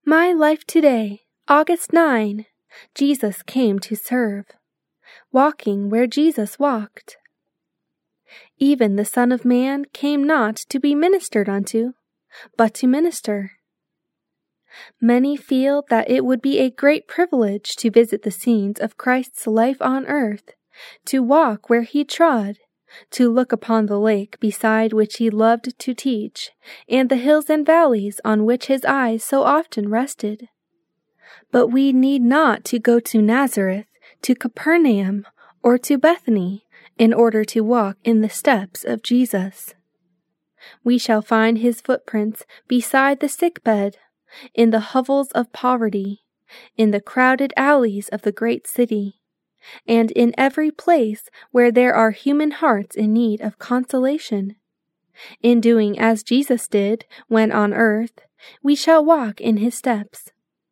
My life today, August 9. Jesus came to serve. Walking where Jesus walked. Even the Son of Man came not to be ministered unto, but to minister. Many feel that it would be a great privilege to visit the scenes of Christ's life on earth, to walk where he trod, to look upon the lake beside which he loved to teach, and the hills and valleys on which his eyes so often rested. But we need not to go to Nazareth, to Capernaum, or to Bethany, in order to walk in the steps of Jesus. We shall find his footprints beside the sickbed, in the hovels of poverty, in the crowded alleys of the great city, and in every place where there are human hearts in need of consolation. In doing as Jesus did when on earth, we shall walk in his steps.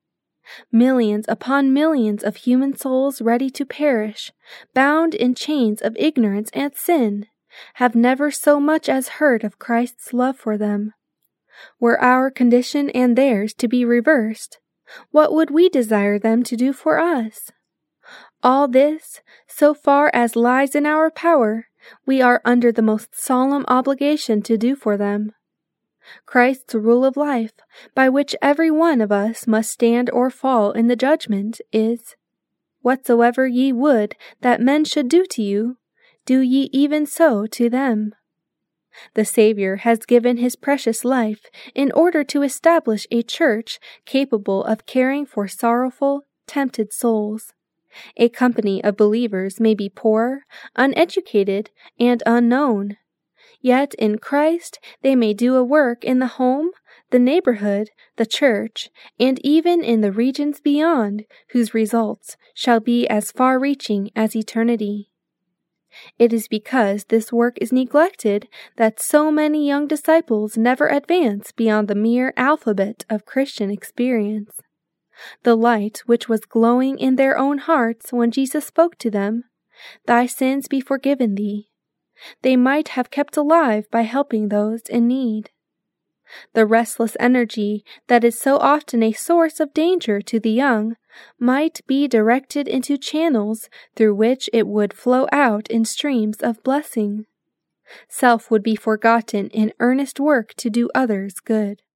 Millions upon millions of human souls ready to perish, bound in chains of ignorance and sin, have never so much as heard of Christ's love for them. Were our condition and theirs to be reversed, what would we desire them to do for us? All this, so far as lies in our power, we are under the most solemn obligation to do for them. Christ's rule of life, by which every one of us must stand or fall in the judgment, is, "Whatsoever ye would that men should do to you, do ye even so to them." The Savior has given his precious life in order to establish a church capable of caring for sorrowful, tempted souls. A company of believers may be poor, uneducated, and unknown. Yet in Christ they may do a work in the home, the neighborhood, the church, and even in the regions beyond, whose results shall be as far-reaching as eternity. It is because this work is neglected that so many young disciples never advance beyond the mere alphabet of Christian experience. The light which was glowing in their own hearts when Jesus spoke to them, "Thy sins be forgiven thee," they might have kept alive by helping those in need. The restless energy that is so often a source of danger to the young might be directed into channels through which it would flow out in streams of blessing. Self would be forgotten in earnest work to do others good.